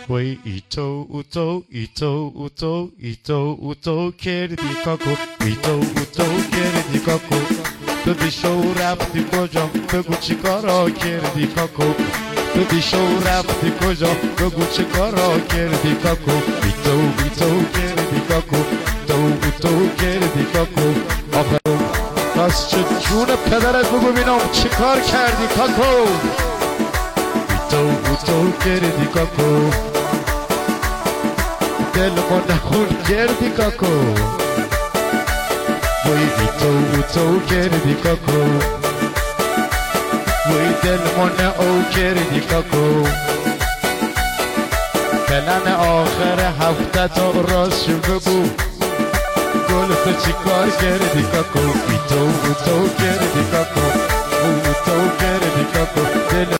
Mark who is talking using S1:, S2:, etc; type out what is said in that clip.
S1: وای ای تو کردی کاکو ای تو کردی کاکو تو دیشو رفتی کجا بگو چی کارا کردی کاکو تو دیشو رفتی کجا بگو چی کارا کردی کاکو ای تو کردی کاکو تو کردی کاکو آخر پس چه جون پدرت بگو بینم چی کار کردی کاکو ای تو کردی کاکو دل ما نخون کردی کاکو وای تو کردی کاکو وای دل ما نه کردی کاکو پلن آخر هفته تا راست شو بگو گل تو چی کار کردی کاکو ای تو کردی کاکو تو کردی کاکو دل